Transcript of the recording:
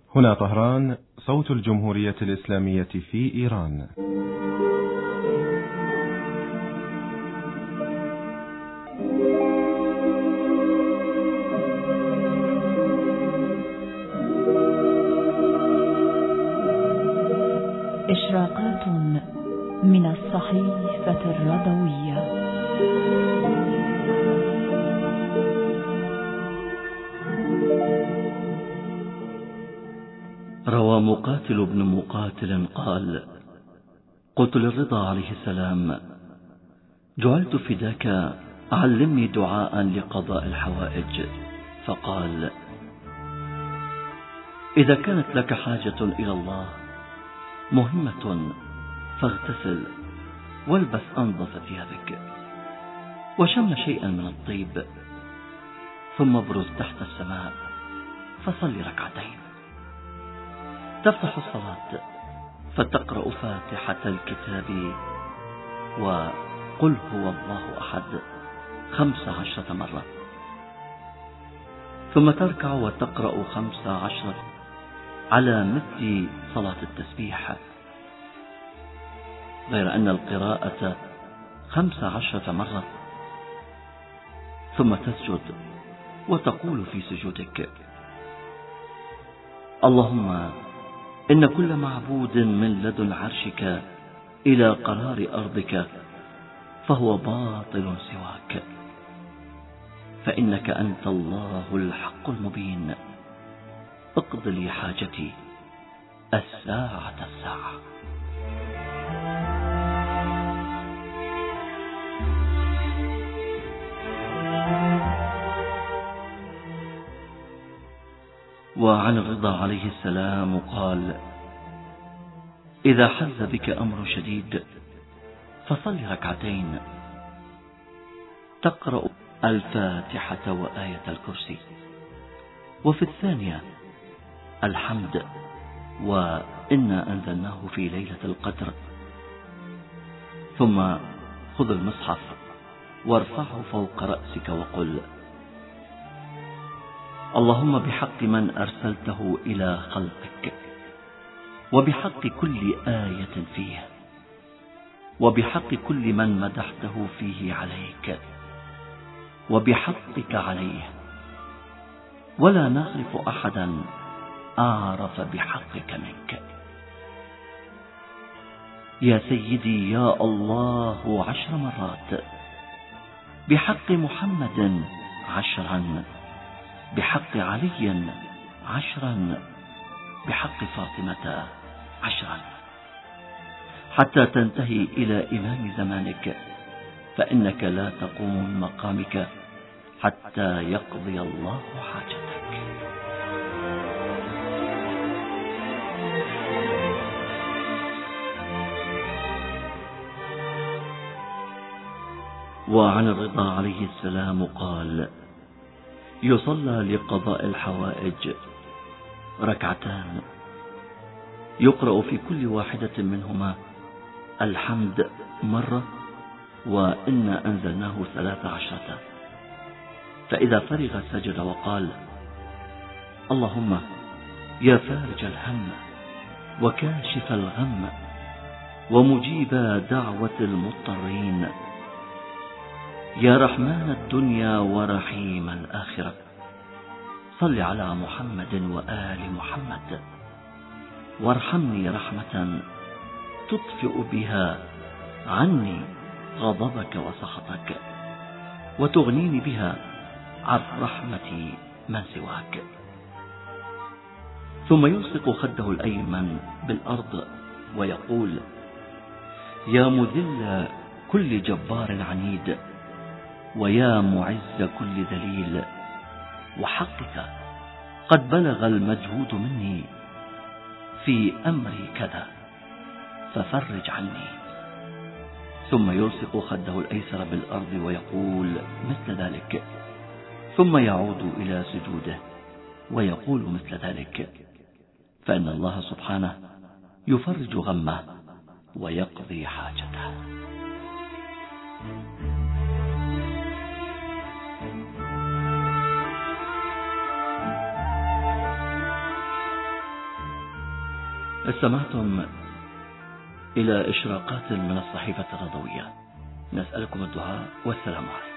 هنا طهران، صوت الجمهورية الإسلامية في إيران. إشراقات من الصحيفة الرضوية. روى مقاتل بن مقاتل قال: قلت للرضا عليه السلام: جعلت فداك، علمني دعاء لقضاء الحوائج. فقال: إذا كانت لك حاجة إلى الله مهمة فاغتسل والبس أنظف ثيابك وشم شيئا من الطيب، ثم ابرز تحت السماء فصل ركعتين. تفتح الصلاة فتقرأ فاتحة الكتاب وقل هو الله أحد 15 مرة، ثم تركع وتقرأ 15 على مثل صلاة التسبيح، غير أن القراءة 15 مرة، ثم تسجد وتقول في سجودك: اللهم إن كل معبود من لدن عرشك إلى قرار أرضك فهو باطل سواك، فإنك أنت الله الحق المبين، اقض لي حاجتي الساعة الساعة. وعن الرضا عليه السلام قال: إذا حز بك أمر شديد فصل ركعتين، تقرأ الفاتحة وآية الكرسي، وفي الثانية الحمد وإنا أنزلناه في ليلة القدر، ثم خذ المصحف وارفعه فوق رأسك وقل: اللهم بحق من أرسلته إلى خلقك، وبحق كل آية فيه، وبحق كل من مدحته فيه عليك، وبحقك عليه، ولا نعرف أحدا أعرف بحقك منك. يا سيدي يا الله 10 مرات، بحق محمد 10، بحق علي 10، بحق فاطمة 10، حتى تنتهي إلى إمام زمانك، فإنك لا تقوم من مقامك حتى يقضي الله حاجتك. وعن الرضا عليه السلام قال: يصلى لقضاء الحوائج ركعتان، يقرأ في كل واحدة منهما الحمد مرة وإنا أنزلناه 13، فإذا فرغ سجد وقال: اللهم يا فارج الهم وكاشف الغم ومجيب دعوة المضطرين، يا رحمن الدنيا ورحيم الآخرة، صل على محمد وآل محمد، وارحمني رحمة تطفئ بها عني غضبك وسخطك، وتغنيني بها عن رحمة من سواك. ثم يلصق خده الأيمن بالأرض ويقول: يا مذل كل جبار عنيد، ويا معز كل ذليل، وحقك قد بلغ المجهود مني في أمري كذا ففرج عني. ثم يلصق خده الأيسر بالأرض ويقول مثل ذلك، ثم يعود إلى سجوده ويقول مثل ذلك، فإن الله سبحانه يفرج غمه ويقضي حاجته. استمعتم إلى إشراقات من الصحيفة الرضوية. نسألكم الدعاء والسلام عليكم.